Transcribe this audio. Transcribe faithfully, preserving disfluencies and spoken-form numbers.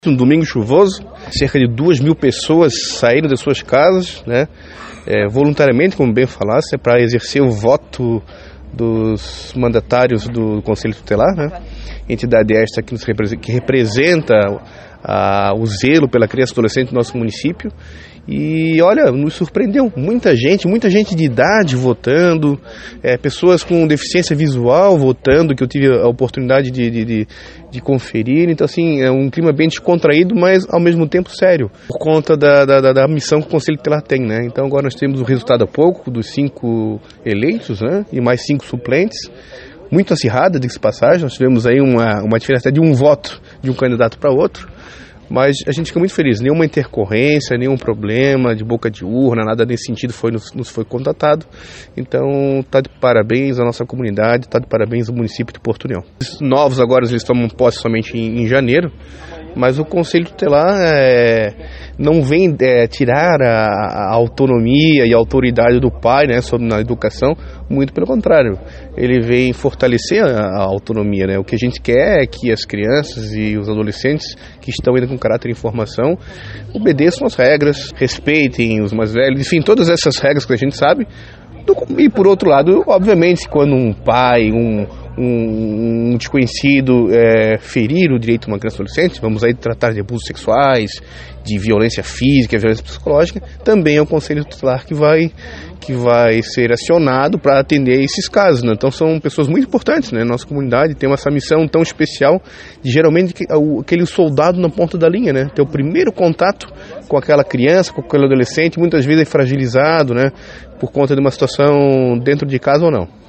Um domingo chuvoso, cerca de duas mil pessoas saíram das suas casas, né, é, voluntariamente, como bem falasse, é para exercer o voto dos mandatários do Conselho Tutelar, né, entidade esta que, nos representa, que representa a, o zelo pela criança e adolescente do nosso município. E olha, nos surpreendeu, muita gente, muita gente de idade votando, é, pessoas com deficiência visual votando, que eu tive a oportunidade de, de, de, de conferir. Então assim, é um clima bem descontraído, mas ao mesmo tempo sério, por conta da, da, da missão que o Conselho Tutelar tem, né? Então agora nós temos o resultado há pouco dos cinco eleitos, né, e mais cinco suplentes. Muito acirrada, diga-se de passagem, nós tivemos aí uma, uma diferença de um voto de um candidato para outro. Mas a gente fica muito feliz, nenhuma intercorrência, nenhum problema de boca de urna, nada nesse sentido foi, nos, nos foi contatado. Então está de parabéns a nossa comunidade, está de parabéns ao município de Porto União. Os novos agora eles tomam posse somente em, em janeiro, mas o Conselho Tutelar é, não vem é, tirar a, a autonomia e a autoridade do pai, né, sobre na educação, muito pelo contrário. Ele vem fortalecer a, a autonomia, né? O que a gente quer é que as crianças e os adolescentes que estão ainda com caráter de informação obedeçam as regras, respeitem os mais velhos, enfim, todas essas regras que a gente sabe. E por outro lado, obviamente, quando um pai, um, um, um desconhecido é, ferir o direito de uma criança e adolescente, vamos aí tratar de abusos sexuais, de violência física, violência psicológica, também é o Conselho Tutelar que vai, que vai ser acionado para atender esses casos, né? Então são pessoas muito importantes, né? Nossa comunidade tem essa missão tão especial de geralmente aquele soldado na ponta da linha, né? Ter o primeiro contato com aquela criança, com aquele adolescente, muitas vezes é fragilizado, né? Por conta de uma situação dentro de casa ou não.